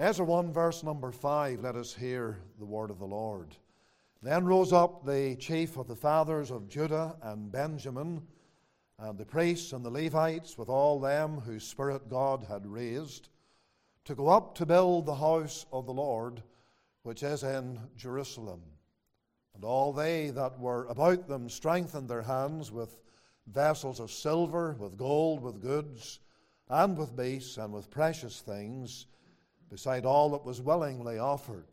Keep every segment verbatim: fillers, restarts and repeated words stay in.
Ezra one, verse number five, let us hear the word of the Lord. Then rose up the chief of the fathers of Judah and Benjamin, and the priests and the Levites, with all them whose spirit God had raised, to go up to build the house of the Lord, which is in Jerusalem. And all they that were about them strengthened their hands with vessels of silver, with gold, with goods, and with beasts, and with precious things, beside all that was willingly offered.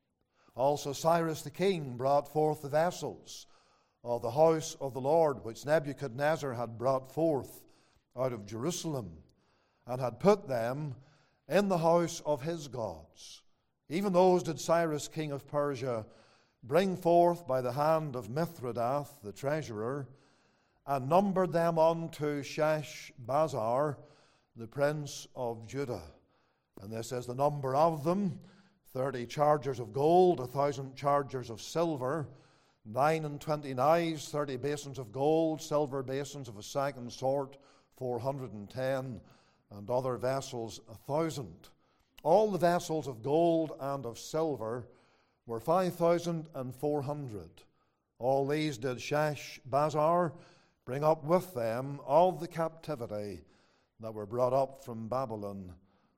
Also Cyrus the king brought forth the vessels of the house of the Lord, which Nebuchadnezzar had brought forth out of Jerusalem, and had put them in the house of his gods. Even those did Cyrus king of Persia bring forth by the hand of Mithridath the treasurer, and numbered them unto Sheshbazzar the prince of Judah. And this is the number of them: thirty chargers of gold, a thousand chargers of silver, nine and twenty knives, thirty basins of gold, silver basins of a second sort, four hundred and ten, and other vessels a thousand. All the vessels of gold and of silver were five thousand and four hundred. All these did Sheshbazzar bring up with them of the captivity that were brought up from Babylon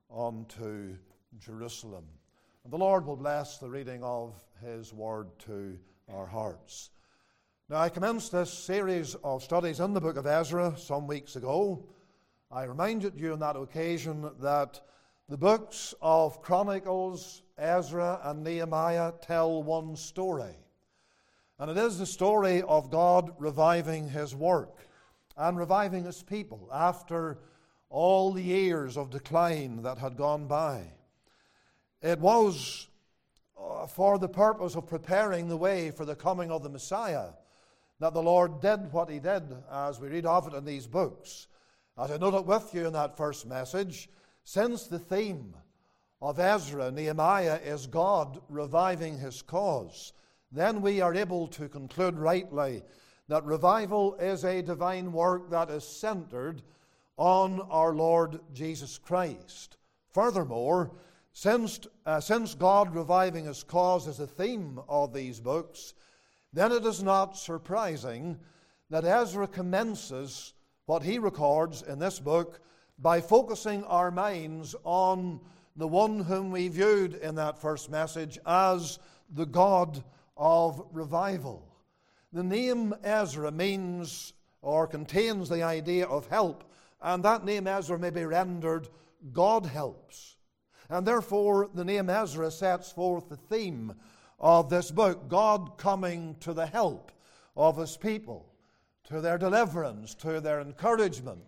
unto Jerusalem. And the Lord will bless the reading of his word to our hearts. Now, I commenced this series of studies in the book of Ezra some weeks ago. I reminded you on that occasion that the books of Chronicles, Ezra, and Nehemiah tell one story. And it is the story of God reviving his work and reviving his people after all the years of decline that had gone by. It was uh, for the purpose of preparing the way for the coming of the Messiah that the Lord did what he did, as we read of it in these books. As I noted with you in that first message, since the theme of Ezra and Nehemiah is God reviving his cause, then we are able to conclude rightly that revival is a divine work that is centered on our Lord Jesus Christ. Furthermore, since, uh, since God reviving his cause is the theme of these books, then it is not surprising that Ezra commences what he records in this book by focusing our minds on the one whom we viewed in that first message as the God of revival. The name Ezra means or contains the idea of help, and that name Ezra may be rendered God helps. And therefore the name Ezra sets forth the theme of this book, God coming to the help of his people, to their deliverance, to their encouragement,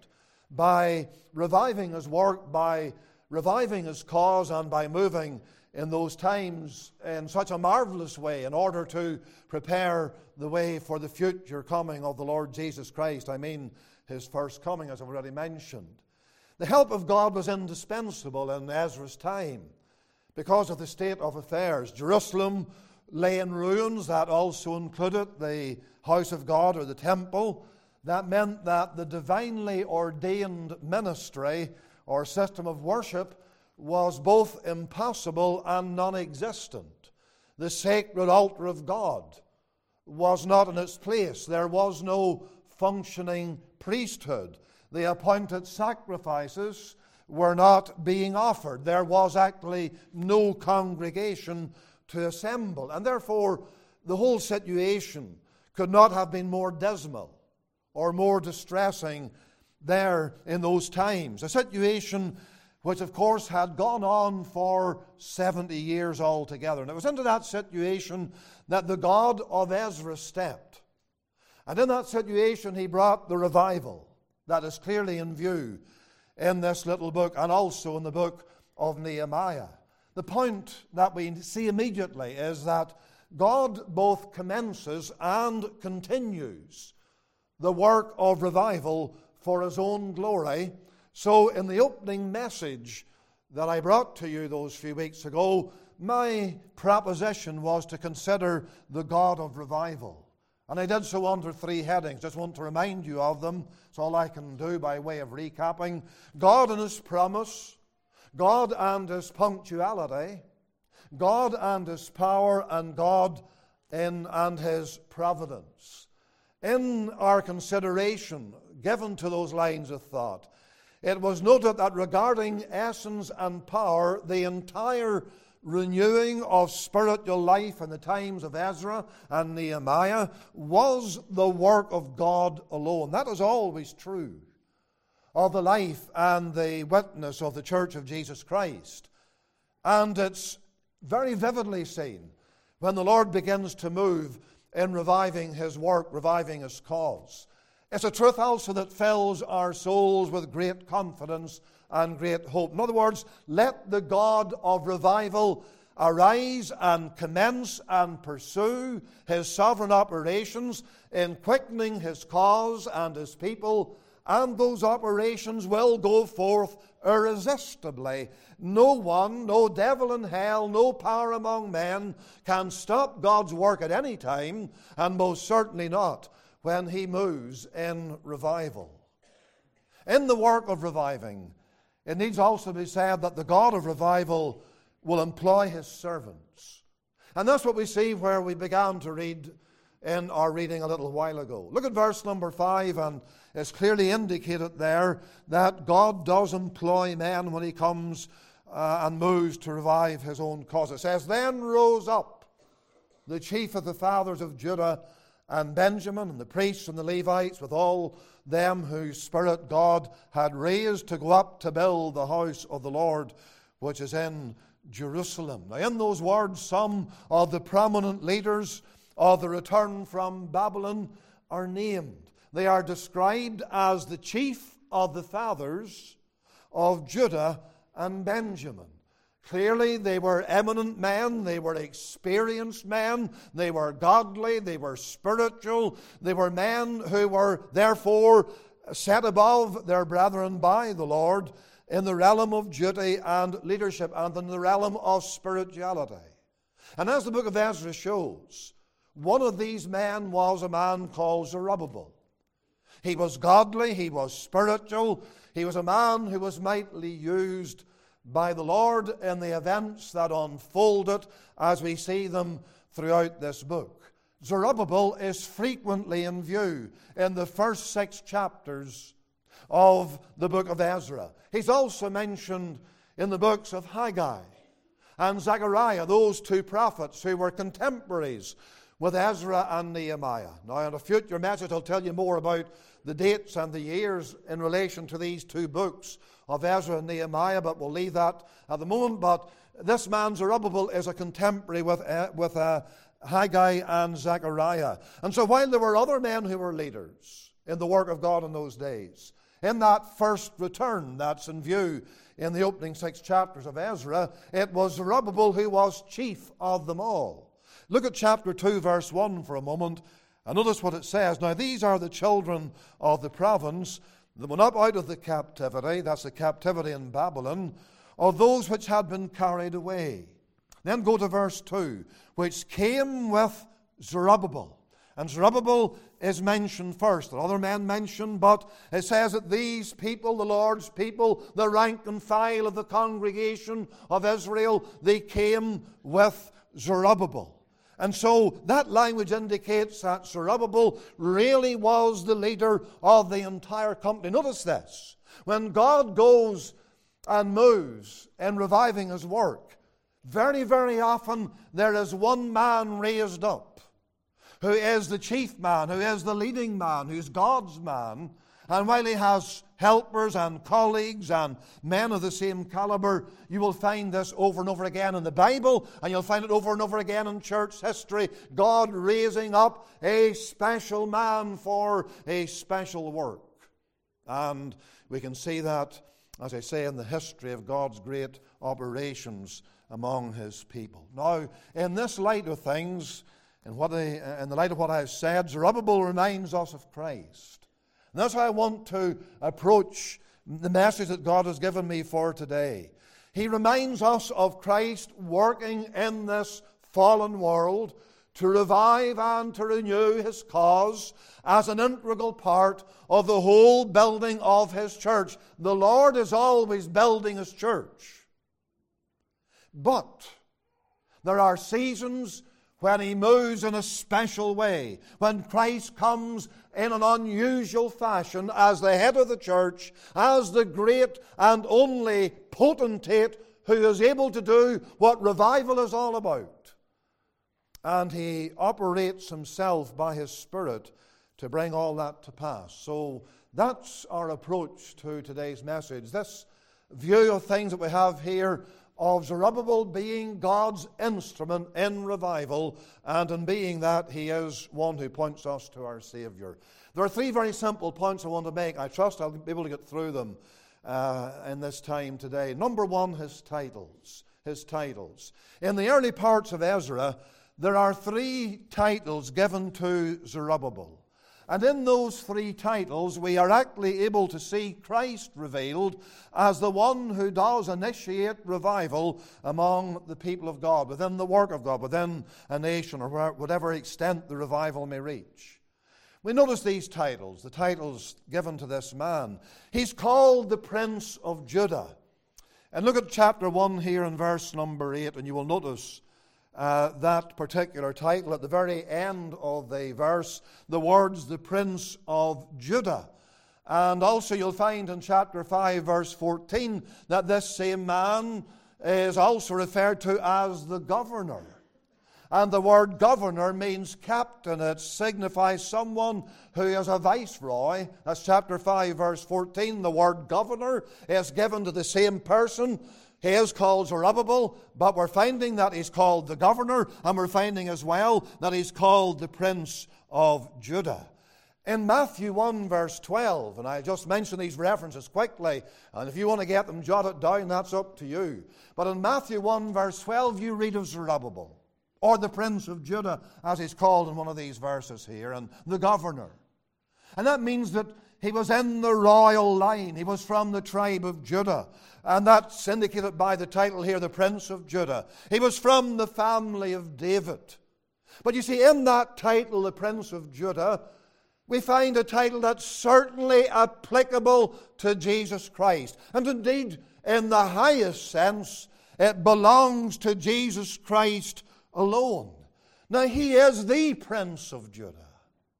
by reviving his work, by reviving his cause, and by moving in those times in such a marvelous way in order to prepare the way for the future coming of the Lord Jesus Christ. I mean, his first coming, as I've already mentioned. The help of God was indispensable in Ezra's time because of the state of affairs. Jerusalem lay in ruins. That also included the house of God, or the temple. That meant that the divinely ordained ministry or system of worship was both impossible and non-existent. The sacred altar of God was not in its place. There was no functioning priesthood. The appointed sacrifices were not being offered. There was actually no congregation to assemble. And therefore, the whole situation could not have been more dismal or more distressing there in those times. A situation which, of course, had gone on for seventy years altogether. And it was into that situation that the God of Ezra stepped. And in that situation, he brought the revival that is clearly in view in this little book, and also in the book of Nehemiah. The point that we see immediately is that God both commences and continues the work of revival for his own glory. So in the opening message that I brought to you those few weeks ago, my proposition was to consider the God of revival. And I did so under three headings. Just want to remind you of them. It's all I can do by way of recapping. God and his promise, God and His punctuality, God and His power, and God in and His providence. In our consideration given to those lines of thought, it was noted that regarding essence and power, the entire renewing of spiritual life in the times of Ezra and Nehemiah was the work of God alone. That is always true of the life and the witness of the Church of Jesus Christ. And it's very vividly seen when the Lord begins to move in reviving His work, reviving His cause. It's a truth also that fills our souls with great confidence and great hope. In other words, let the God of revival arise and commence and pursue His sovereign operations in quickening His cause and His people, and those operations will go forth irresistibly. No one, no devil in hell, no power among men can stop God's work at any time, and most certainly not when He moves in revival. In the work of reviving, it needs also to be said that the God of revival will employ His servants. And that's what we see where we began to read in our reading a little while ago. Look at verse number five, and it's clearly indicated there that God does employ men when He comes uh, and moves to revive His own cause. It says, "Then rose up the chief of the fathers of Judah and Benjamin, and the priests and the Levites, with all them whose spirit God had raised to go up to build the house of the Lord, which is in Jerusalem." Now, in those words, some of the prominent leaders of the return from Babylon are named. They are described as the chief of the fathers of Judah and Benjamin. Clearly, they were eminent men, they were experienced men, they were godly, they were spiritual, they were men who were therefore set above their brethren by the Lord in the realm of duty and leadership and in the realm of spirituality. And as the book of Ezra shows, one of these men was a man called Zerubbabel. He was godly, he was spiritual, he was a man who was mightily used by the Lord in the events that unfolded as we see them throughout this book. Zerubbabel is frequently in view in the first six chapters of the book of Ezra. He's also mentioned in the books of Haggai and Zechariah, those two prophets who were contemporaries with Ezra and Nehemiah. Now, in a future message, I'll tell you more about the dates and the years in relation to these two books of Ezra and Nehemiah, but we'll leave that at the moment. But this man Zerubbabel is a contemporary with, uh, with uh, Haggai and Zechariah. And so while there were other men who were leaders in the work of God in those days, in that first return that's in view in the opening six chapters of Ezra, it was Zerubbabel who was chief of them all. Look at chapter two, verse one for a moment, and notice what it says. "Now these are the children of the province that went up out of the captivity," that's the captivity in Babylon, "of those which had been carried away." Then go to verse two, "which came with Zerubbabel." And Zerubbabel is mentioned first. There are other men mentioned, but it says that these people, the Lord's people, the rank and file of the congregation of Israel, they came with Zerubbabel. And so that language indicates that Zerubbabel really was the leader of the entire company. Notice this. When God goes and moves in reviving His work, very, very often there is one man raised up who is the chief man, who is the leading man, who's God's man. And while he has helpers and colleagues and men of the same caliber, you will find this over and over again in the Bible, and you'll find it over and over again in church history. God raising up a special man for a special work. And we can see that, as I say, in the history of God's great operations among His people. Now, in this light of things, in, what I, in the light of what I've said, Zerubbabel reminds us of Christ. And that's how I want to approach the message that God has given me for today. He reminds us of Christ working in this fallen world to revive and to renew His cause as an integral part of the whole building of His church. The Lord is always building His church. But there are seasons when he moves in a special way, when Christ comes in an unusual fashion as the head of the church, as the great and only potentate who is able to do what revival is all about. And he operates himself by his Spirit to bring all that to pass. So that's our approach to today's message. This view of things that we have here of Zerubbabel being God's instrument in revival, and in being that, he is one who points us to our Savior. There are three very simple points I want to make. I trust I'll be able to get through them uh, in this time today. Number one, his titles. His titles. In the early parts of Ezra, there are three titles given to Zerubbabel. And in those three titles, we are actually able to see Christ revealed as the one who does initiate revival among the people of God, within the work of God, within a nation, or whatever extent the revival may reach. We notice these titles, the titles given to this man. He's called the Prince of Judah. And look at chapter one here in verse number eight, and you will notice Uh, that particular title at the very end of the verse, the words, the Prince of Judah. And also you'll find in chapter five, verse fourteen, that this same man is also referred to as the governor. And the word governor means captain. It signifies someone who is a viceroy. That's chapter five, verse fourteen. The word governor is given to the same person. He is called Zerubbabel, but we're finding that he's called the governor, and we're finding as well that he's called the Prince of Judah. In Matthew one, verse twelve, and I just mention these references quickly, and if you want to get them jotted down, that's up to you. But in Matthew one, verse twelve, you read of Zerubbabel, or the Prince of Judah, as he's called in one of these verses here, and the governor. And that means that he was in the royal line. He was from the tribe of Judah. And that's indicated by the title here, the Prince of Judah. He was from the family of David. But you see, in that title, the Prince of Judah, we find a title that's certainly applicable to Jesus Christ. And indeed, in the highest sense, it belongs to Jesus Christ alone. Now, he is the Prince of Judah.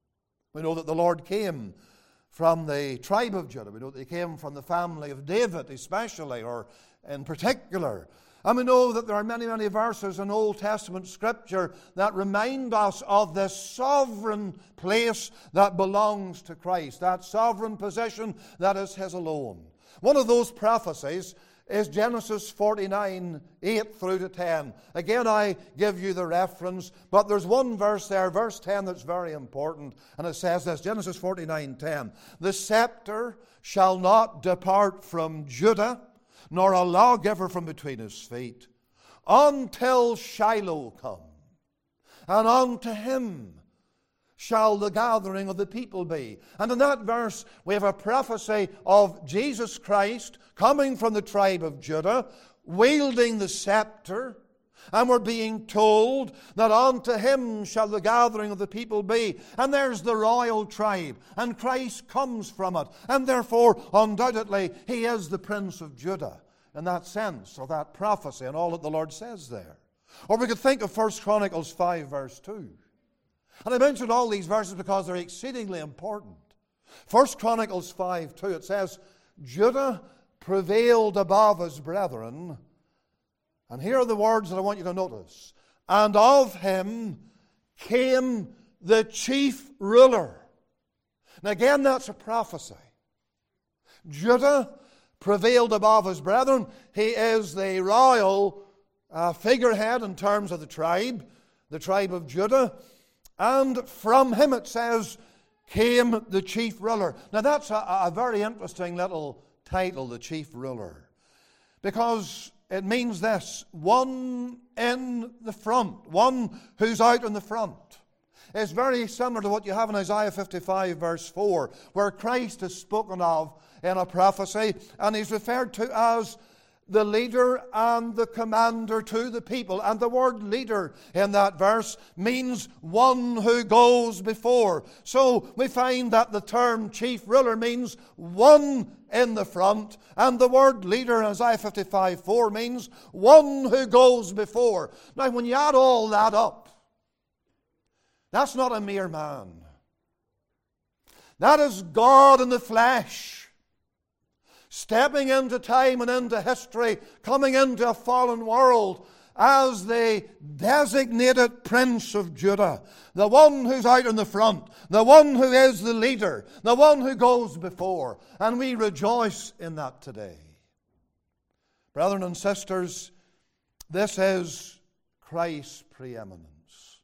We know that the Lord came from the tribe of Judah. We know that he came from the family of David especially, or in particular. And we know that there are many, many verses in Old Testament Scripture that remind us of this sovereign place that belongs to Christ, that sovereign position that is his alone. One of those prophecies is Genesis forty-nine, eight through to ten. Again, I give you the reference, but there's one verse there, verse ten, that's very important, and it says this, Genesis forty-nine, ten. The scepter shall not depart from Judah, nor a lawgiver from between his feet, until Shiloh come, and unto him shall the gathering of the people be. And in that verse, we have a prophecy of Jesus Christ coming from the tribe of Judah, wielding the scepter, and we're being told that unto him shall the gathering of the people be. And there's the royal tribe, and Christ comes from it, and therefore, undoubtedly, he is the Prince of Judah in that sense, or that prophecy, and all that the Lord says there. Or we could think of First Chronicles five, verse two. And I mentioned all these verses because they're exceedingly important. First Chronicles five, two, it says, Judah prevailed above his brethren. And here are the words that I want you to notice. And of him came the chief ruler. Now again, that's a prophecy. Judah prevailed above his brethren. He is the royal uh, figurehead in terms of the tribe, the tribe of Judah. And from him, it says, came the chief ruler. Now that's a, a very interesting little title, the chief ruler, because it means this: one in the front, one who's out in the front. It's very similar to what you have in Isaiah fifty-five, verse four, where Christ is spoken of in a prophecy, and he's referred to as the leader and the commander to the people. And the word leader in that verse means one who goes before. So we find that the term chief ruler means one in the front, and the word leader in Isaiah fifty-five four means one who goes before. Now when you add all that up, that's not a mere man. That is God in the flesh, stepping into time and into history, coming into a fallen world as the designated Prince of Judah, the one who's out in the front, the one who is the leader, the one who goes before. And we rejoice in that today. Brethren and sisters, this is Christ's preeminence.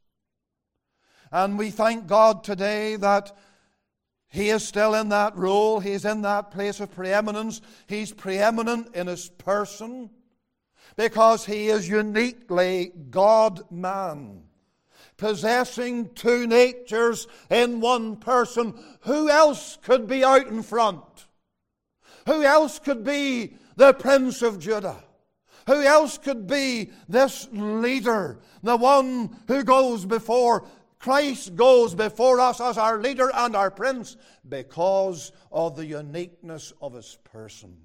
And we thank God today that He is still in that role. He's in that place of preeminence. He's preeminent in His person because He is uniquely God-man, possessing two natures in one person. Who else could be out in front? Who else could be the Prince of Judah? Who else could be this leader, the one who goes before? Christ goes before us as our leader and our prince because of the uniqueness of His person.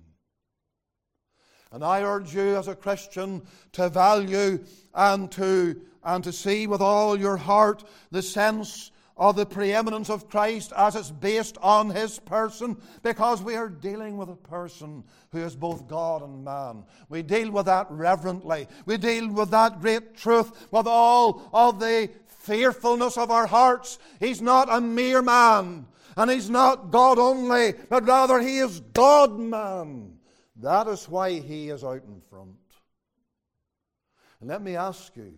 And I urge you as a Christian to value and to, and to see with all your heart the sense of the preeminence of Christ as it's based on His person, because we are dealing with a person who is both God and man. We deal with that reverently. We deal with that great truth with all of the fearfulness of our hearts. He's not a mere man, and He's not God only, but rather He is God-man. That is why He is out in front. And let me ask you,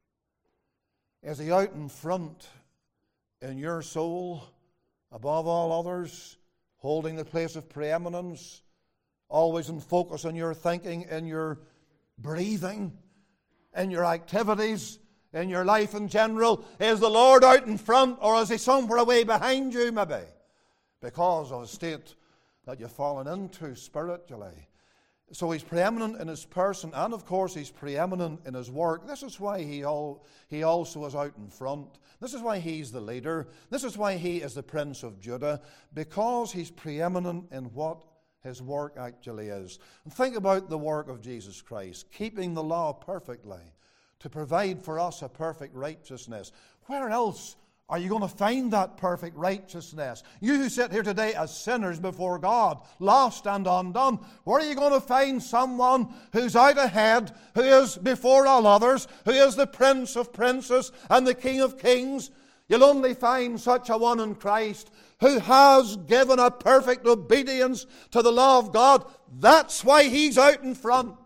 is He out in front in your soul above all others, holding the place of preeminence, always in focus in your thinking, in your breathing, in your activities, in your life in general? Is the Lord out in front, or is He somewhere away behind you maybe because of a state that you've fallen into spiritually? So He's preeminent in His person, and of course He's preeminent in His work. This is why He, all, he also is out in front. This is why He's the leader. This is why He is the Prince of Judah, because He's preeminent in what His work actually is. And think about the work of Jesus Christ, keeping the law perfectly, to provide for us a perfect righteousness. Where else are you going to find that perfect righteousness? You who sit here today as sinners before God, lost and undone, where are you going to find someone who's out ahead, who is before all others, who is the Prince of Princes and the King of Kings? You'll only find such a one in Christ, who has given a perfect obedience to the law of God. That's why He's out in front.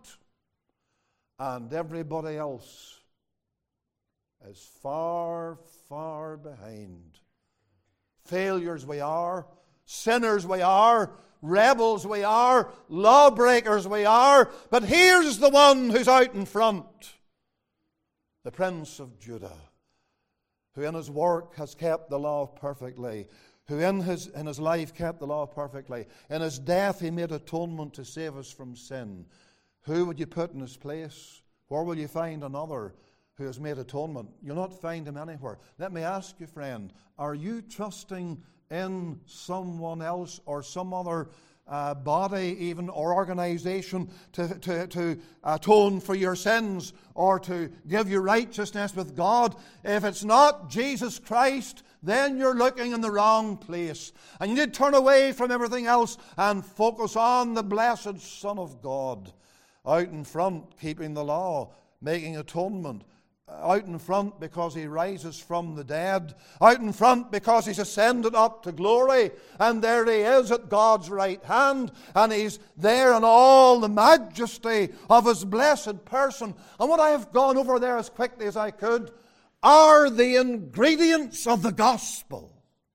And everybody else is far, far behind. Failures we are, sinners we are, rebels we are, lawbreakers we are, but here's the one who's out in front, the Prince of Judah, who in His work has kept the law perfectly, who in his, in his life kept the law perfectly. In His death He made atonement to save us from sin. Who would you put in His place? Where will you find another who has made atonement? You'll not find Him anywhere. Let me ask you, friend, are you trusting in someone else or some other uh, body even or organization to, to, to atone for your sins or to give you righteousness with God? If it's not Jesus Christ, then you're looking in the wrong place. And you need to turn away from everything else and focus on the blessed Son of God, out in front, keeping the law, making atonement, out in front because He rises from the dead, out in front because He's ascended up to glory, and there He is at God's right hand, and He's there in all the majesty of His blessed person. And what I have gone over there as quickly as I could are the ingredients of the gospel.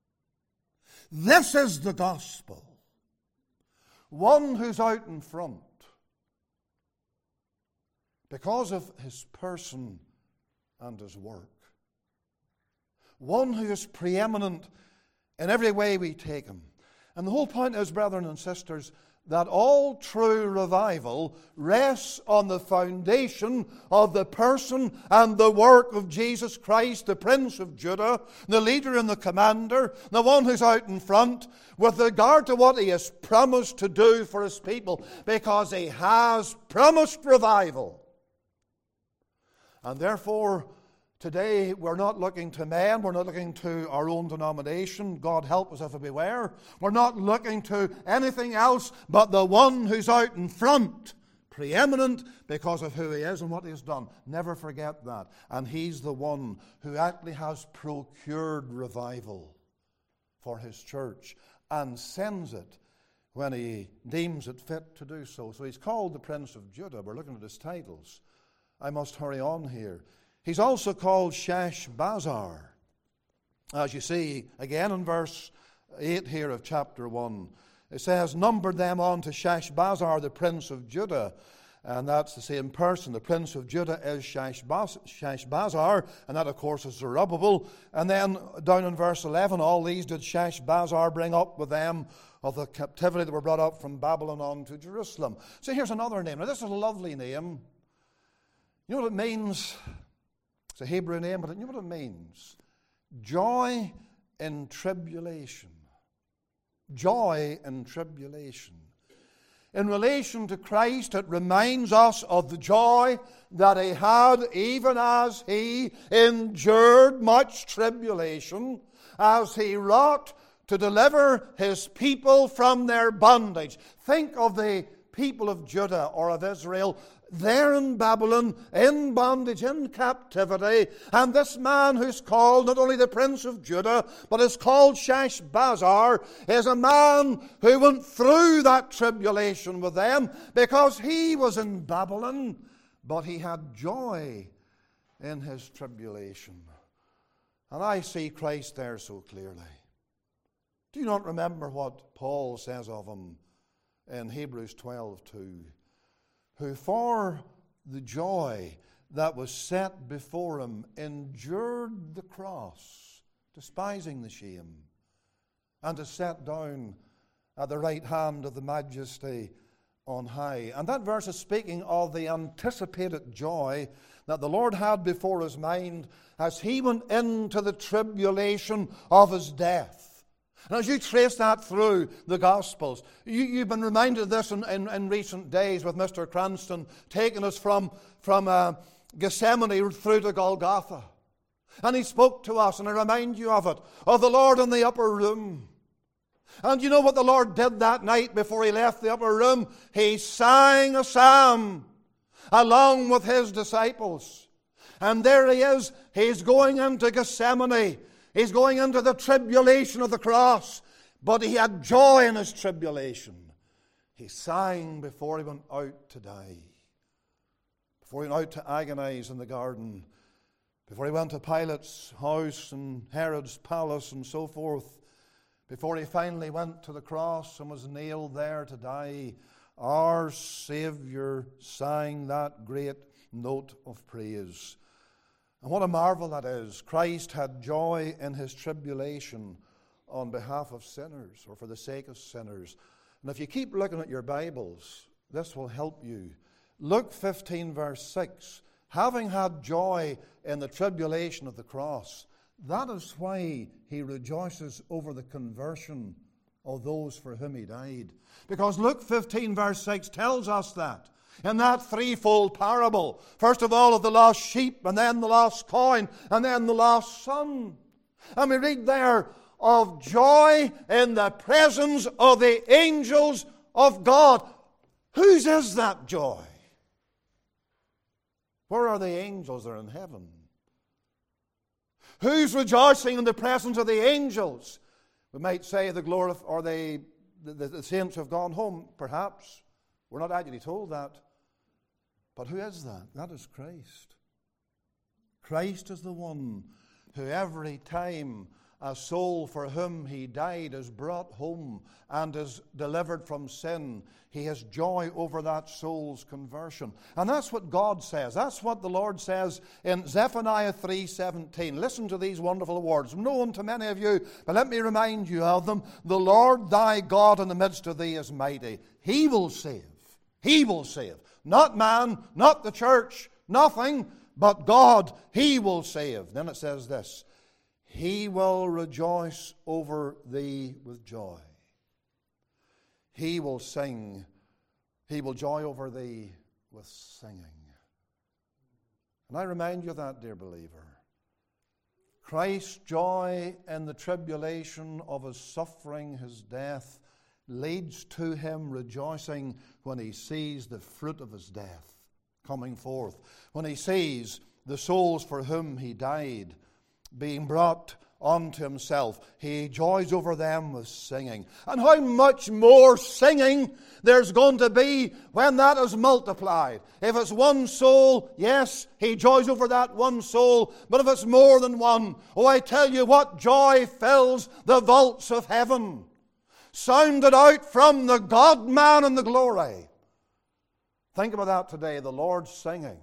This is the gospel. One who's out in front because of His person and His work. One who is preeminent in every way we take Him. And the whole point is, brethren and sisters, that all true revival rests on the foundation of the person and the work of Jesus Christ, the Prince of Judah, the leader and the commander, the one who's out in front, with regard to what he has promised to do for his people, because he has promised revival. And therefore, today, we're not looking to men, we're not looking to our own denomination. God help us if we beware. We're not looking to anything else but the one who's out in front, preeminent because of who he is and what he has done. Never forget that. And he's the one who actually has procured revival for his church and sends it when he deems it fit to do so. So he's called the Prince of Judah. We're looking at his titles. I must hurry on here. He's also called Sheshbazzar. As you see, again in verse eight here of chapter one, it says, numbered them on to Sheshbazzar, the Prince of Judah. And that's the same person. The Prince of Judah is Sheshbazzar, and that, of course, is Zerubbabel. And then down in verse eleven, all these did Sheshbazzar bring up with them of the captivity that were brought up from Babylon on to Jerusalem. So here's another name. Now, this is a lovely name. You know what it means? It's a Hebrew name, but you know what it means? Joy in tribulation. Joy in tribulation. In relation to Christ, it reminds us of the joy that he had even as he endured much tribulation, as he wrought to deliver his people from their bondage. Think of the people of Judah or of Israel there in Babylon, in bondage, in captivity. And this man who's called not only the Prince of Judah, but is called Sheshbazzar, is a man who went through that tribulation with them because he was in Babylon, but he had joy in his tribulation. And I see Christ there so clearly. Do you not remember what Paul says of him in Hebrews twelve two? Who for the joy that was set before him endured the cross, despising the shame, and is set down at the right hand of the Majesty on high. And that verse is speaking of the anticipated joy that the Lord had before his mind as he went into the tribulation of his death. And as you trace that through the Gospels, you, you've been reminded of this in, in, in recent days with Mister Cranston taking us from, from uh, Gethsemane through to Golgotha. And he spoke to us, and I remind you of it, of the Lord in the upper room. And you know what the Lord did that night before he left the upper room? He sang a psalm along with his disciples. And there he is, he's going into Gethsemane. He's going into the tribulation of the cross, but he had joy in his tribulation. He sang before he went out to die, before he went out to agonize in the garden, before he went to Pilate's house and Herod's palace and so forth, before he finally went to the cross and was nailed there to die. Our Savior sang that great note of praise. And what a marvel that is. Christ had joy in his tribulation on behalf of sinners, or for the sake of sinners. And if you keep looking at your Bibles, this will help you. Luke fifteen, verse six. Having had joy in the tribulation of the cross, that is why he rejoices over the conversion of those for whom he died. Because Luke fifteen, verse six tells us that. In that threefold parable, first of all of the lost sheep, and then the lost coin, and then the lost son. And we read there of joy in the presence of the angels of God. Whose is that joy? Where are the angels? They're in heaven. Who's rejoicing in the presence of the angels? We might say the glory, or the, the, the saints have gone home, perhaps. We're not actually told that. But who is that? That is Christ. Christ is the one who every time a soul for whom he died is brought home and is delivered from sin, he has joy over that soul's conversion. And that's what God says. That's what the Lord says in Zephaniah three seventeen. Listen to these wonderful words, known to many of you, but let me remind you of them. The Lord thy God in the midst of thee is mighty. He will save. He will save. Not man, not the church, nothing, but God. He will save. Then it says this, he will rejoice over thee with joy. He will sing. He will joy over thee with singing. And I remind you of that, dear believer. Christ's joy in the tribulation of his suffering, his death, leads to him rejoicing when he sees the fruit of his death coming forth. When he sees the souls for whom he died being brought unto himself, he joys over them with singing. And how much more singing there's going to be when that is multiplied. If it's one soul, yes, he joys over that one soul. But if it's more than one, oh, I tell you what joy fills the vaults of heaven. Sounded out from the God-man in the glory. Think about that today, the Lord singing.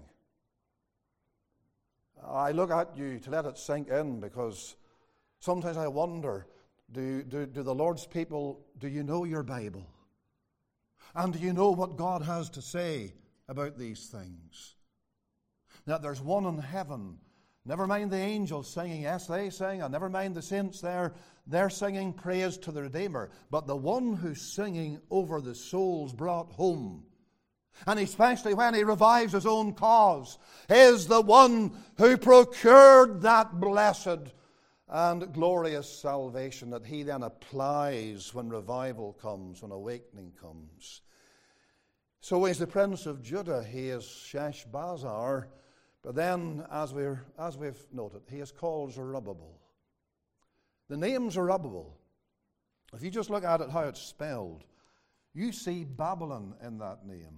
I look at you to let it sink in, because sometimes I wonder, do, do, do the Lord's people, do you know your Bible? And do you know what God has to say about these things? That there's one in heaven. Never mind the angels singing, yes, they sing, and never mind the saints there, they're singing praise to the Redeemer. But the one who's singing over the souls brought home, and especially when he revives his own cause, is the one who procured that blessed and glorious salvation that he then applies when revival comes, when awakening comes. So he's the Prince of Judah, he is Sheshbazzar, but then, as, we're, as we've noted, he is called Zerubbabel. The name Zerubbabel, if you just look at it how it's spelled, you see Babylon in that name.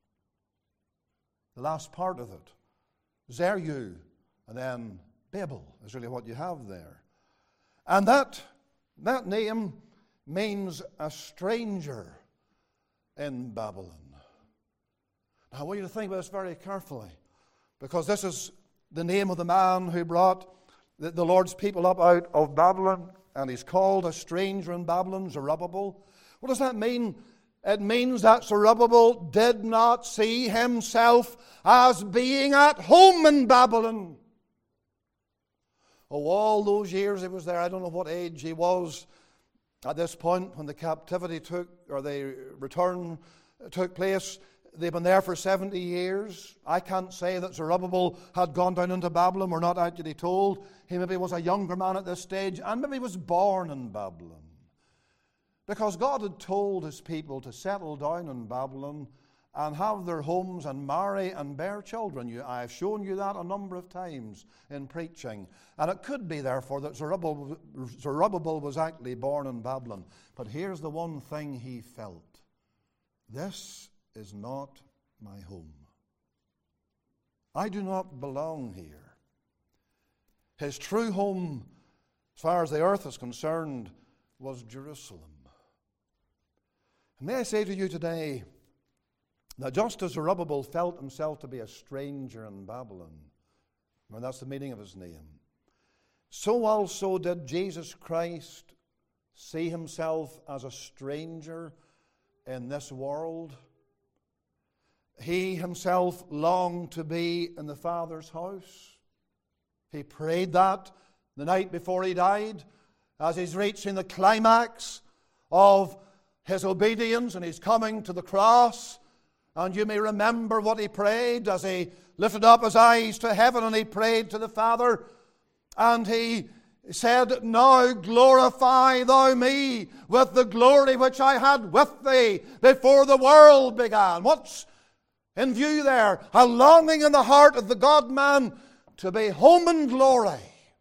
The last part of it, Zeru, and then Babel is really what you have there. And that, that name means a stranger in Babylon. Now I want you to think about this very carefully, because this is the name of the man who brought the, the Lord's people up out of Babylon, and he's called a stranger in Babylon, Zerubbabel. What does that mean? It means that Zerubbabel did not see himself as being at home in Babylon. Oh, all those years he was there, I don't know what age he was at this point when the captivity took, or the return took place. They've been there for seventy years. I can't say that Zerubbabel had gone down into Babylon. We're not actually told. He maybe was a younger man at this stage, and maybe was born in Babylon. Because God had told his people to settle down in Babylon and have their homes and marry and bear children. You, I have shown you that a number of times in preaching. And it could be, therefore, that Zerubbabel, Zerubbabel was actually born in Babylon. But here's the one thing he felt. This is not my home. I do not belong here. His true home, as far as the earth is concerned, was Jerusalem. And may I say to you today that just as Zerubbabel felt himself to be a stranger in Babylon, and that's the meaning of his name, so also did Jesus Christ see himself as a stranger in this world. He himself longed to be in the Father's house. He prayed that the night before he died, as he's reaching the climax of his obedience and he's coming to the cross. And you may remember what he prayed as he lifted up his eyes to heaven and he prayed to the Father. And he said, now glorify thou me with the glory which I had with thee before the world began. What's in view there? A longing in the heart of the God-man to be home in glory.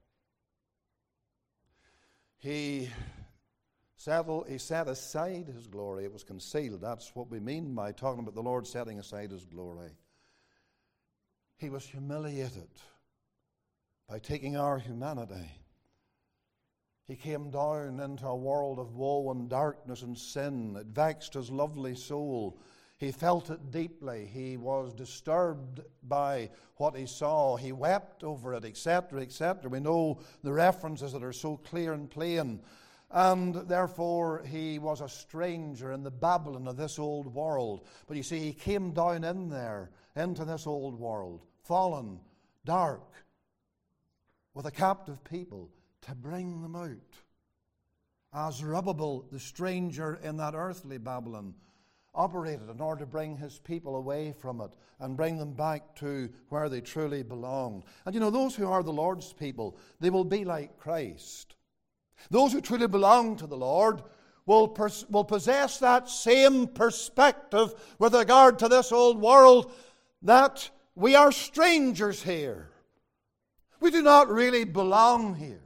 He settled, he set aside his glory. It was concealed. That's what we mean by talking about the Lord setting aside his glory. He was humiliated by taking our humanity. He came down into a world of woe and darkness and sin. It vexed his lovely soul. He felt it deeply. He was disturbed by what he saw. He wept over it, et cetera, et cetera. We know the references that are so clear and plain. And therefore, he was a stranger in the Babylon of this old world. But you see, he came down in there, into this old world, fallen, dark, with a captive people, to bring them out. As Zerubbabel, the stranger in that earthly Babylon, operated in order to bring his people away from it and bring them back to where they truly belong. And you know, those who are the Lord's people, they will be like Christ. Those who truly belong to the Lord will, pers- will possess that same perspective with regard to this old world, that we are strangers here. We do not really belong here.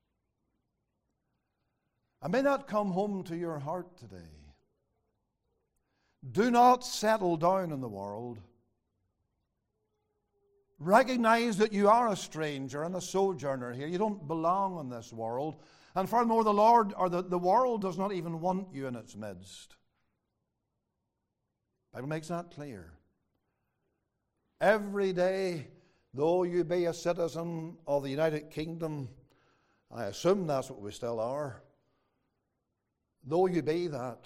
And may that come home to your heart today. Do not settle down in the world. Recognize that you are a stranger and a sojourner here. You don't belong in this world. And furthermore, the Lord, or the, the world does not even want you in its midst. The Bible makes that clear. Every day, though you be a citizen of the United Kingdom, I assume that's what we still are, though you be that,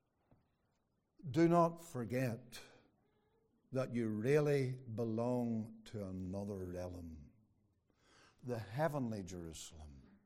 do not forget that you really belong to another realm, the heavenly Jerusalem,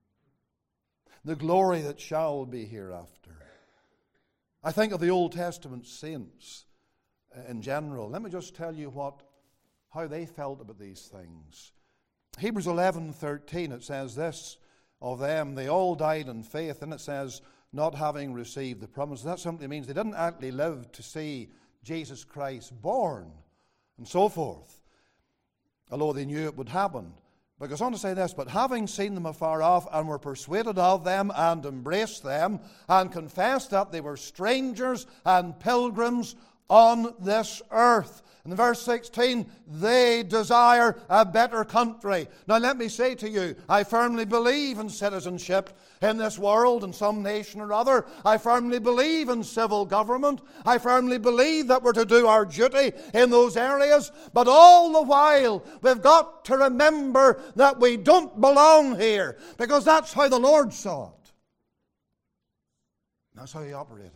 the glory that shall be hereafter. I think of the Old Testament saints in general. Let me just tell you what, how they felt about these things. Hebrews eleven thirteen, it says this of them, they all died in faith, and it says, not having received the promise. That simply means they didn't actually live to see Jesus Christ born and so forth, although they knew it would happen. But it goes on to say this, but having seen them afar off and were persuaded of them and embraced them and confessed that they were strangers and pilgrims on this earth. In verse sixteen, they desire a better country. Now let me say to you, I firmly believe in citizenship in this world, in some nation or other. I firmly believe in civil government. I firmly believe that we're to do our duty in those areas. But all the while, we've got to remember that we don't belong here, because that's how the Lord saw it. That's how He operated.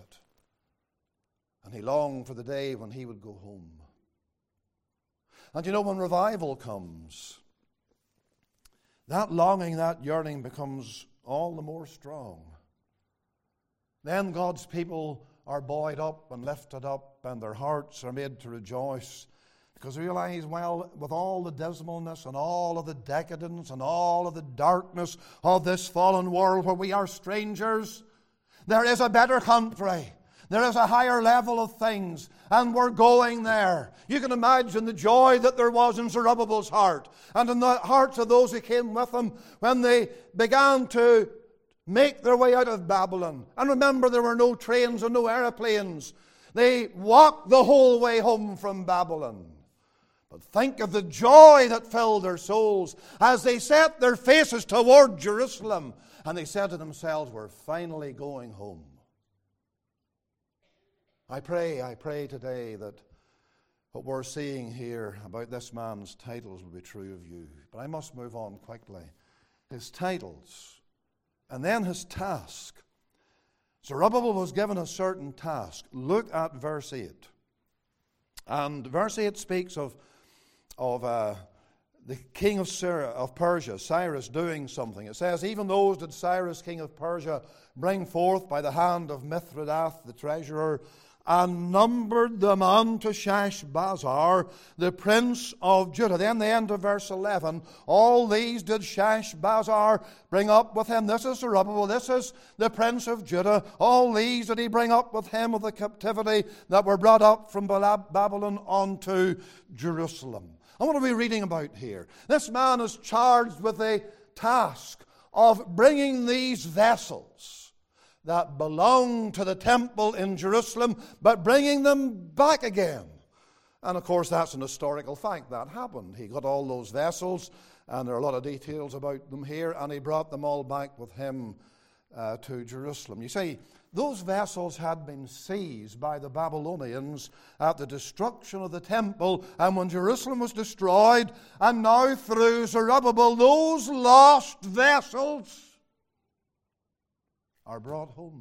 And He longed for the day when He would go home. And you know, when revival comes, that longing, that yearning becomes all the more strong. Then God's people are buoyed up and lifted up, and their hearts are made to rejoice, because they realize, well, with all the dismalness and all of the decadence and all of the darkness of this fallen world where we are strangers, there is a better country. There is a higher level of things, and we're going there. You can imagine the joy that there was in Zerubbabel's heart and in the hearts of those who came with him when they began to make their way out of Babylon. And remember, there were no trains and no airplanes. They walked the whole way home from Babylon. But think of the joy that filled their souls as they set their faces toward Jerusalem, and they said to themselves, we're finally going home. I pray, I pray today that what we're seeing here about this man's titles will be true of you. But I must move on quickly. His titles, and then his task. Zerubbabel was given a certain task. Look at verse eight. And verse eight speaks of, of uh, the king of Syria, of Persia, Cyrus, doing something. It says, even those did Cyrus, king of Persia, bring forth by the hand of Mithridath, the treasurer, and numbered them unto Shashbazzar, the prince of Judah. Then the end of verse eleven, all these did Shashbazzar bring up with him. This is Zerubbabel, this is the prince of Judah. All these did he bring up with him of the captivity that were brought up from Babylon unto Jerusalem. And what are we reading about here? This man is charged with a task of bringing these vessels that belong to the temple in Jerusalem, but bringing them back again. And of course, that's an historical fact. That happened. He got all those vessels, and there are a lot of details about them here, and he brought them all back with him uh, to Jerusalem. You see, those vessels had been seized by the Babylonians at the destruction of the temple, and when Jerusalem was destroyed, and now through Zerubbabel, those lost vessels are brought home.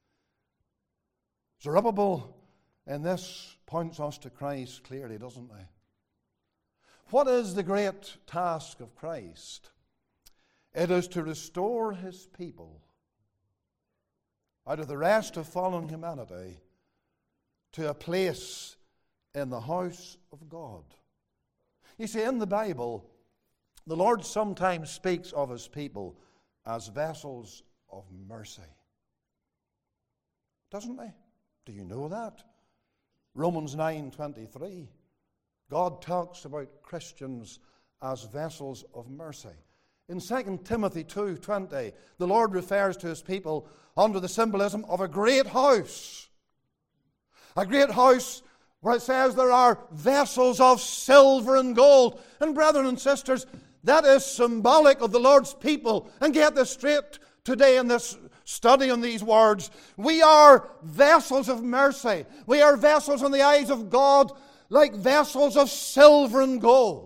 Zerubbabel in this points us to Christ clearly, doesn't he? What is the great task of Christ? It is to restore his people out of the rest of fallen humanity to a place in the house of God. You see, in the Bible, the Lord sometimes speaks of his people as vessels of mercy. Doesn't he? Do you know that? Romans nine twenty-three. God talks about Christians as vessels of mercy. In Second Timothy two twenty, the Lord refers to his people under the symbolism of a great house. A great house where it says there are vessels of silver and gold. And brethren and sisters, that is symbolic of the Lord's people. And get this straight today in this study on these words. We are vessels of mercy. We are vessels in the eyes of God like vessels of silver and gold.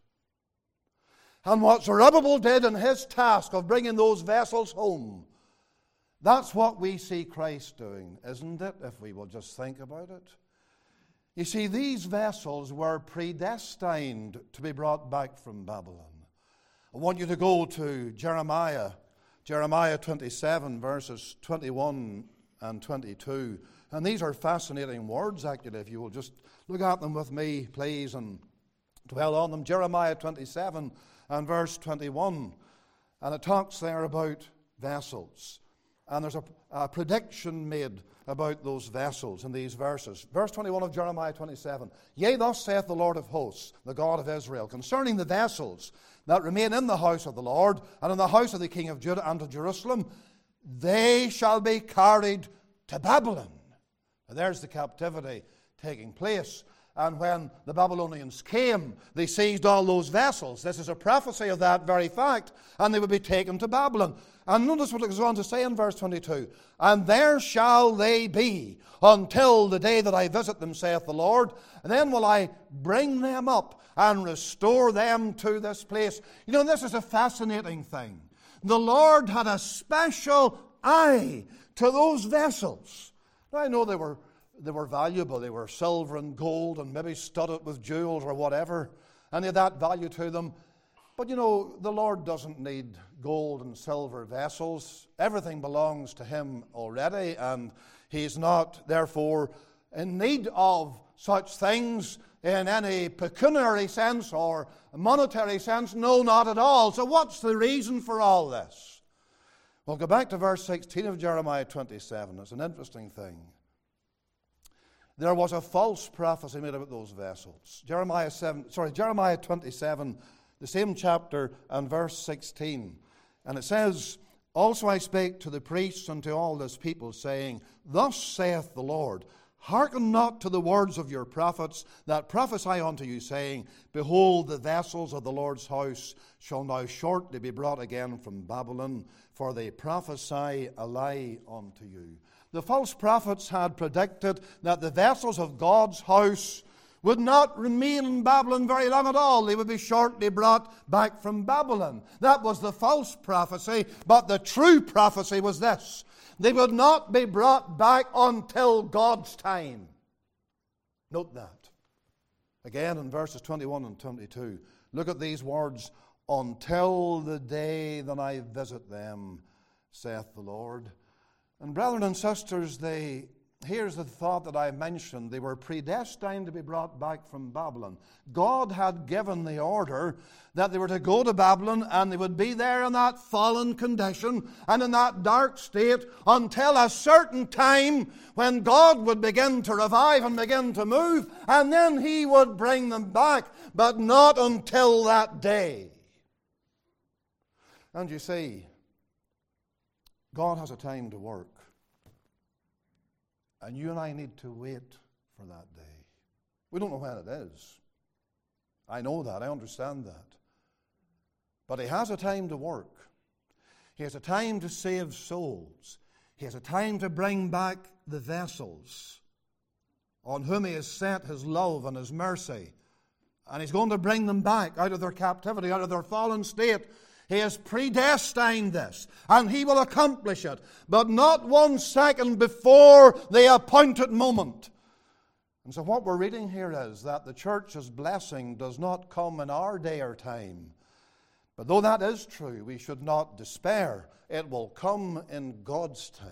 And what Zerubbabel did in his task of bringing those vessels home, that's what we see Christ doing, isn't it, if we will just think about it? You see, these vessels were predestined to be brought back from Babylon. I want you to go to Jeremiah, Jeremiah twenty-seven, verses twenty-one and twenty-two. And these are fascinating words, actually, if you will just look at them with me, please, and dwell on them. Jeremiah twenty-seven and verse twenty-one. And it talks there about vessels. And there's a, a prediction made about those vessels in these verses. Verse twenty-one of Jeremiah twenty-seven. Yea, thus saith the Lord of hosts, the God of Israel, concerning the vessels that remain in the house of the Lord, and in the house of the king of Judah and of Jerusalem, they shall be carried to Babylon. Now, there's the captivity taking place. And when the Babylonians came, they seized all those vessels. This is a prophecy of that very fact. And they would be taken to Babylon. And notice what it goes on to say in verse twenty-two. And there shall they be until the day that I visit them, saith the Lord. And then will I bring them up and restore them to this place. You know, this is a fascinating thing. The Lord had a special eye to those vessels. Now, I know they were They were valuable. They were silver and gold and maybe studded with jewels or whatever. And they had that value to them. But you know, the Lord doesn't need gold and silver vessels. Everything belongs to him already. And he's not, therefore, in need of such things in any pecuniary sense or monetary sense. No, not at all. So what's the reason for all this? Well, go back to verse sixteen of Jeremiah twenty-seven. It's an interesting thing. There was a false prophecy made about those vessels. Jeremiah seven, sorry, Jeremiah twenty-seven, the same chapter and verse sixteen. And it says, Also I spake to the priests and to all this people, saying, Thus saith the Lord, Hearken not to the words of your prophets that prophesy unto you, saying, Behold, the vessels of the Lord's house shall now shortly be brought again from Babylon, for they prophesy a lie unto you. The false prophets had predicted that the vessels of God's house would not remain in Babylon very long at all. They would be shortly brought back from Babylon. That was the false prophecy, but the true prophecy was this. They would not be brought back until God's time. Note that. Again in verses twenty-one and twenty-two. Look at these words. Until the day that I visit them, saith the Lord. And brethren and sisters, they, here's the thought that I mentioned. They were predestined to be brought back from Babylon. God had given the order that they were to go to Babylon and they would be there in that fallen condition and in that dark state until a certain time when God would begin to revive and begin to move, and then he would bring them back, but not until that day. And you see, God has a time to work. And you and I need to wait for that day. We don't know when it is. I know that. I understand that. But he has a time to work. He has a time to save souls. He has a time to bring back the vessels on whom He has set His love and His mercy. And He's going to bring them back out of their captivity, out of their fallen state. He has predestined this, and He will accomplish it, but not one second before the appointed moment. And so what we're reading here is that the church's blessing does not come in our day or time. But though that is true, we should not despair. It will come in God's time.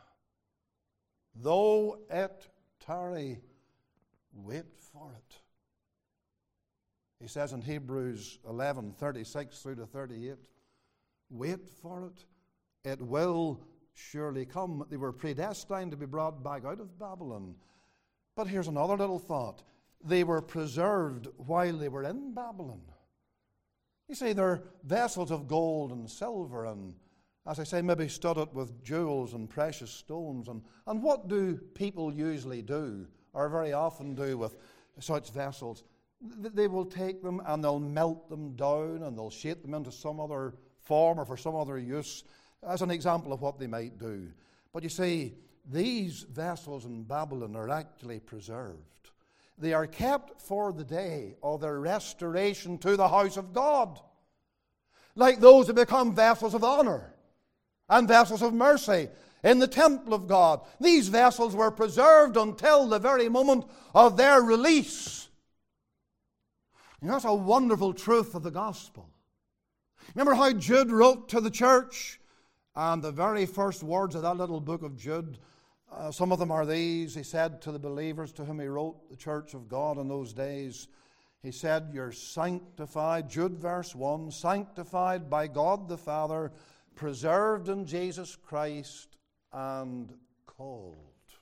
Though it tarry, wait for it. He says in Hebrews eleven, thirty-six through to thirty-eight, wait for it. It will surely come. They were predestined to be brought back out of Babylon. But here's another little thought. They were preserved while they were in Babylon. You see, they're vessels of gold and silver and, as I say, maybe studded with jewels and precious stones. And, and what do people usually do, or very often do with such vessels? They will take them and they'll melt them down and they'll shape them into some other form or for some other use, as an example of what they might do. But you see, these vessels in Babylon are actually preserved. They are kept for the day of their restoration to the house of God, like those who become vessels of honor and vessels of mercy in the temple of God. These vessels were preserved until the very moment of their release. And that's a wonderful truth of the gospel. Remember how Jude wrote to the church? And the very first words of that little book of Jude, uh, some of them are these. He said to the believers to whom he wrote, the church of God in those days, he said, you're sanctified, Jude verse one, sanctified by God the Father, preserved in Jesus Christ, and called.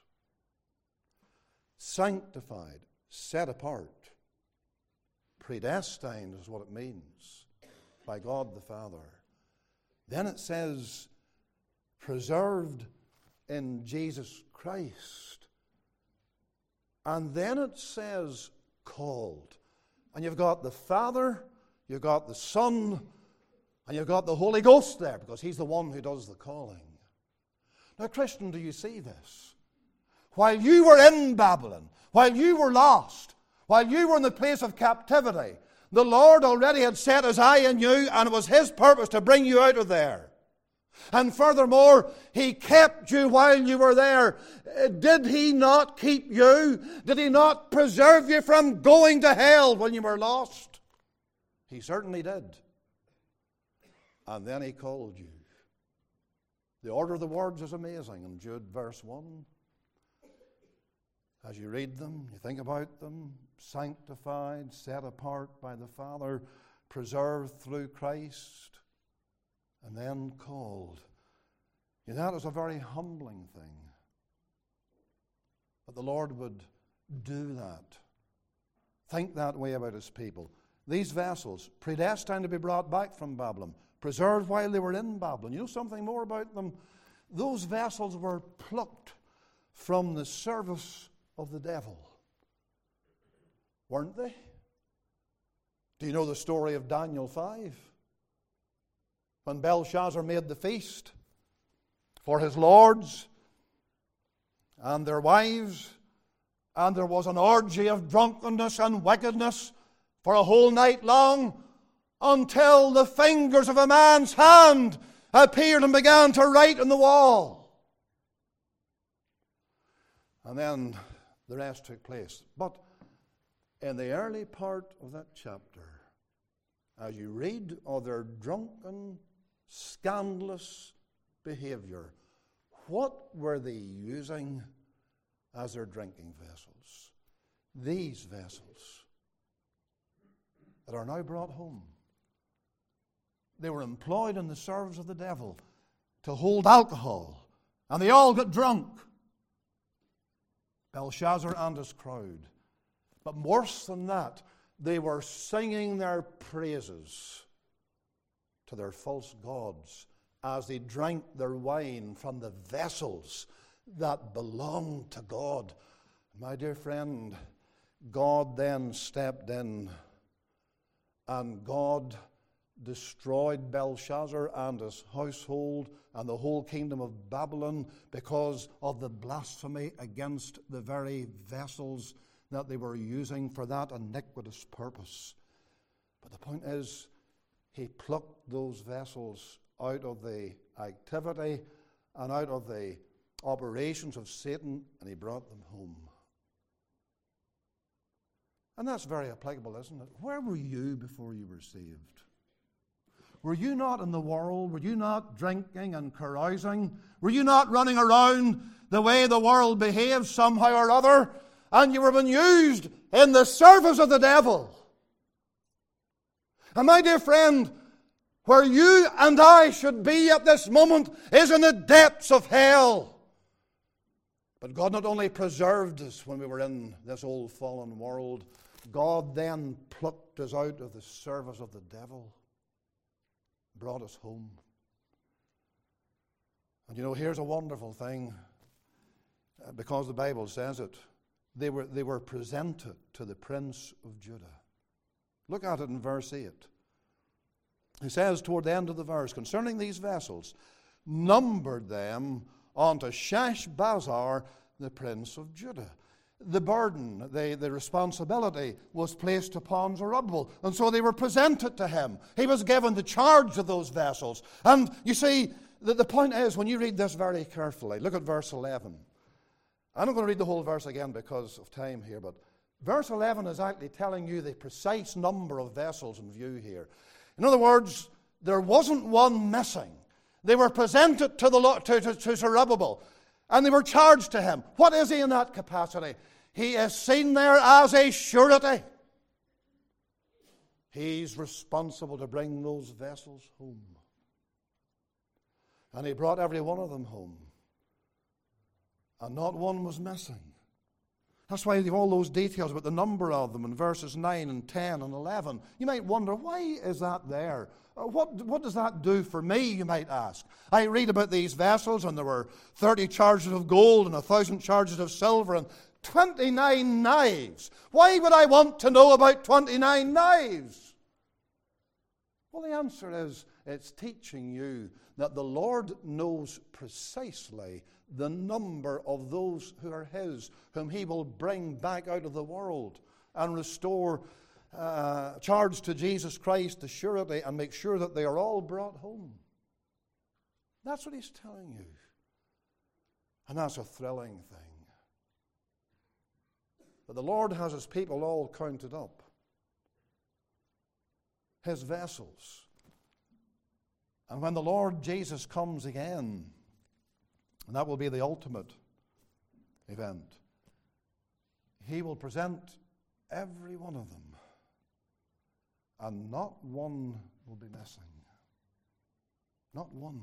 Sanctified, set apart. Predestined is what it means, by God the Father. Then it says, preserved in Jesus Christ. And then it says, called. And you've got the Father, you've got the Son, and you've got the Holy Ghost there, because He's the one who does the calling. Now, Christian, do you see this? While you were in Babylon, while you were lost, while you were in the place of captivity, the Lord already had set His eye on you, and it was His purpose to bring you out of there. And furthermore, He kept you while you were there. Did He not keep you? Did He not preserve you from going to hell when you were lost? He certainly did. And then He called you. The order of the words is amazing in Jude verse one. As you read them, you think about them, sanctified, set apart by the Father, preserved through Christ, and then called. And that is a very humbling thing, that the Lord would do that. Think that way about His people. These vessels, predestined to be brought back from Babylon, preserved while they were in Babylon. You know something more about them? Those vessels were plucked from the service of the devil, weren't they? Do you know the story of Daniel five? When Belshazzar made the feast for his lords and their wives, and there was an orgy of drunkenness and wickedness for a whole night long, until the fingers of a man's hand appeared and began to write on the wall. And then the rest took place. But in the early part of that chapter, as you read of their drunken, scandalous behavior, what were they using as their drinking vessels? These vessels that are now brought home. They were employed in the service of the devil to hold alcohol, and they all got drunk. Belshazzar and his crowd. But worse than that, they were singing their praises to their false gods as they drank their wine from the vessels that belonged to God. My dear friend, God then stepped in, and God destroyed Belshazzar and his household and the whole kingdom of Babylon because of the blasphemy against the very vessels that they were using for that iniquitous purpose. But the point is, he plucked those vessels out of the activity and out of the operations of Satan, and he brought them home. And that's very applicable, isn't it? Where were you before you were saved? Were you not in the world? Were you not drinking and carousing? Were you not running around the way the world behaves somehow or other? And you were being used in the service of the devil. And my dear friend, where you and I should be at this moment is in the depths of hell. But God not only preserved us when we were in this old fallen world, God then plucked us out of the service of the devil, brought us home. And you know, here's a wonderful thing, because the Bible says it. They were, they were presented to the Prince of Judah. Look at it in verse eight. He says toward the end of the verse, concerning these vessels, numbered them unto Sheshbazzar, the Prince of Judah. The burden, the, the responsibility was placed upon Zerubbabel. And so they were presented to him. He was given the charge of those vessels. And you see, the, the point is, when you read this very carefully, look at verse eleven. I'm not going to read the whole verse again because of time here, but verse eleven is actually telling you the precise number of vessels in view here. In other words, there wasn't one missing. They were presented to, the, to, to, to Zerubbabel, and they were charged to him. What is he in that capacity? He is seen there as a surety. He's responsible to bring those vessels home. And he brought every one of them home. And not one was missing. That's why you have all those details about the number of them in verses nine and ten and eleven. You might wonder, why is that there? What, what does that do for me, you might ask? I read about these vessels, and there were thirty charges of gold and a thousand charges of silver and twenty-nine knives. Why would I want to know about twenty-nine knives? Well, the answer is, it's teaching you that the Lord knows precisely the number of those who are his, whom he will bring back out of the world and restore, uh, charge to Jesus Christ the surety, and make sure that they are all brought home. That's what he's telling you. And that's a thrilling thing. That the Lord has his people all counted up, his vessels. And when the Lord Jesus comes again, and that will be the ultimate event, he will present every one of them, and not one will be missing. Not one.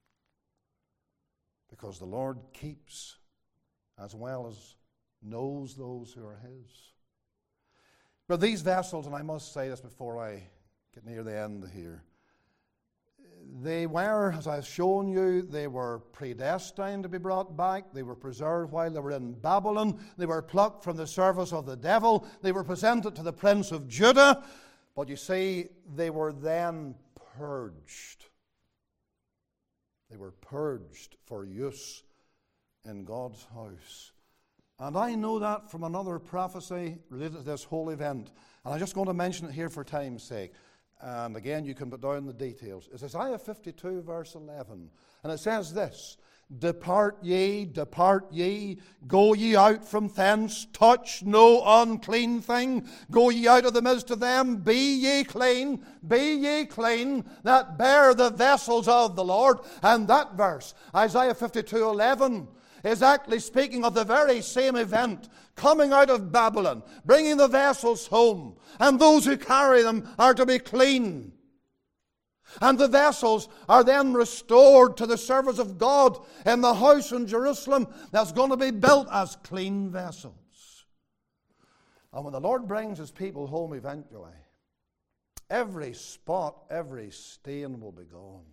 Because the Lord keeps as well as knows those who are his. But these vessels, and I must say this before I get near the end here, they were, as I've shown you, they were predestined to be brought back. They were preserved while they were in Babylon. They were plucked from the service of the devil. They were presented to the Prince of Judah. But you see, they were then purged. They were purged for use in God's house. And I know that from another prophecy related to this whole event. And I'm just going to mention it here for time's sake. And again, you can put down the details. It's Isaiah fifty-two, verse eleven. And it says this, Depart ye, depart ye, go ye out from thence, touch no unclean thing, go ye out of the midst of them, be ye clean, be ye clean, that bear the vessels of the Lord. And that verse, Isaiah fifty-two, eleven, is actually speaking of the very same event, coming out of Babylon, bringing the vessels home, and those who carry them are to be clean. And the vessels are then restored to the service of God in the house in Jerusalem that's going to be built as clean vessels. And when the Lord brings his people home eventually, every spot, every stain will be gone.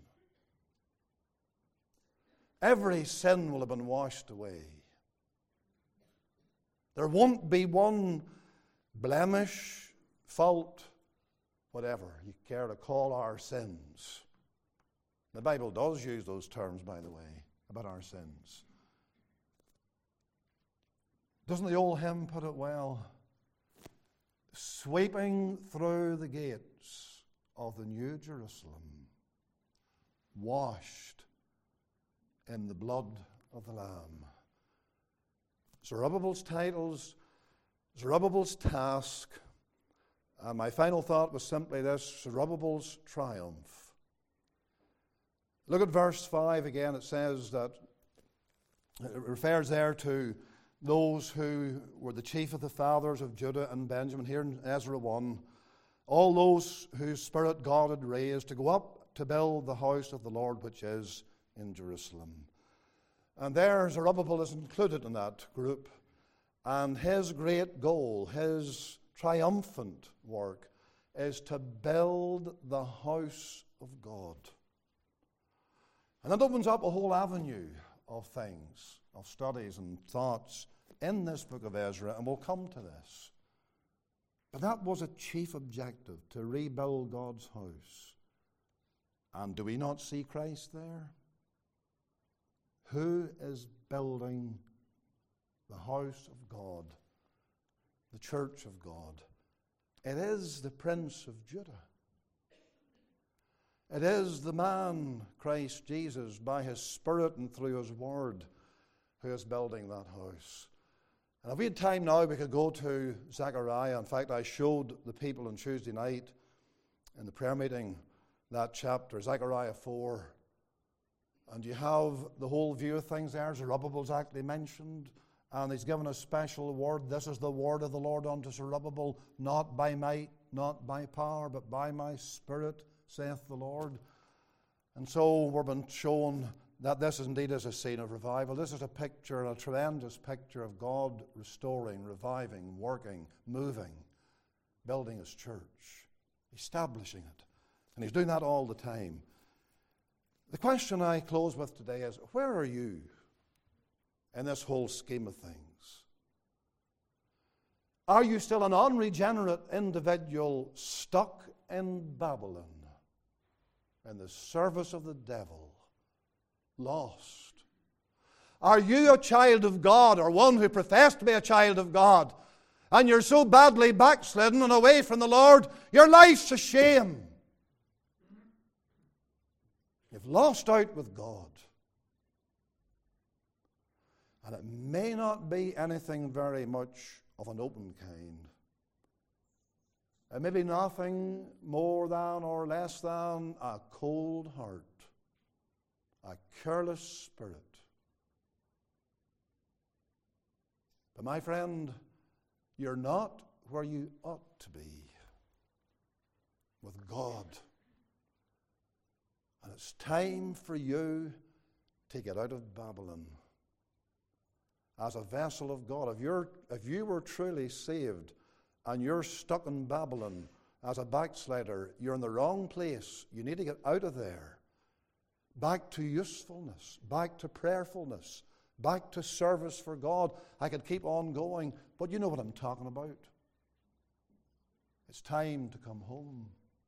Every sin will have been washed away. There won't be one blemish, fault, whatever you care to call our sins. The Bible does use those terms, by the way, about our sins. Doesn't the old hymn put it well? Sweeping through the gates of the New Jerusalem, washed in the blood of the Lamb. Zerubbabel's titles, Zerubbabel's task, and my final thought was simply this: Zerubbabel's triumph. Look at verse five again. It says that, it refers there to those who were the chief of the fathers of Judah and Benjamin, here in Ezra one, all those whose spirit God had raised to go up to build the house of the Lord which is in Jerusalem. And there Zerubbabel is included in that group, and his great goal, his triumphant work, is to build the house of God. And that opens up a whole avenue of things, of studies and thoughts in this book of Ezra, and we'll come to this. But that was a chief objective, to rebuild God's house. And do we not see Christ there? Who is building the house of God, the church of God? It is the Prince of Judah. It is the man, Christ Jesus, by his Spirit and through his Word, who is building that house. And if we had time now, we could go to Zechariah. In fact, I showed the people on Tuesday night in the prayer meeting that chapter, Zechariah four. And you have the whole view of things there. Zerubbabel's actually mentioned, and he's given a special word. This is the word of the Lord unto Zerubbabel, not by might, not by power, but by my Spirit, saith the Lord. And so we've been shown that this indeed is a scene of revival. This is a picture, a tremendous picture of God restoring, reviving, working, moving, building his church, establishing it. And he's doing that all the time. The question I close with today is, where are you in this whole scheme of things? Are you still an unregenerate individual stuck in Babylon, in the service of the devil, lost? Are you a child of God, or one who professed to be a child of God, and you're so badly backslidden and away from the Lord, your life's a shame? You've lost out with God. And it may not be anything very much of an open kind. It may be nothing more than or less than a cold heart, a careless spirit. But my friend, you're not where you ought to be with God. And it's time for you to get out of Babylon as a vessel of God. If you're, if you were truly saved and you're stuck in Babylon as a backslider, you're in the wrong place. You need to get out of there. Back to usefulness, back to prayerfulness, back to service for God. I could keep on going, but you know what I'm talking about. It's time to come home.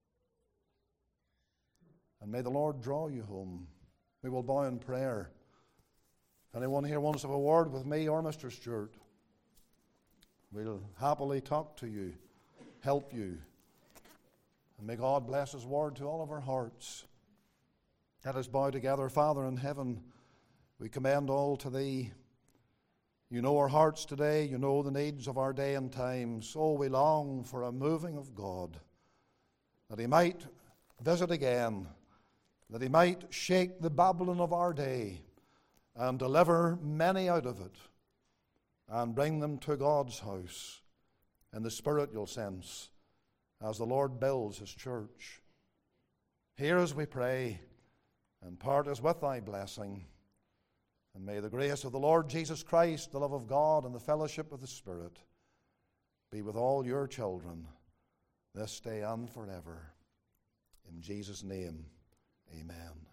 And may the Lord draw you home. We will bow in prayer. Anyone here wants to have a word with me or Mister Stewart? We'll happily talk to you, help you. And may God bless his word to all of our hearts. Let us bow together. Father in heaven, we commend all to thee. You know our hearts today. You know the needs of our day and time. So we long for a moving of God, that he might visit again, that he might shake the Babylon of our day and deliver many out of it and bring them to God's house in the spiritual sense as the Lord builds his church. Hear as we pray, and part us with thy blessing. And may the grace of the Lord Jesus Christ, the love of God, and the fellowship of the Spirit be with all your children this day and forever. In Jesus' name, amen.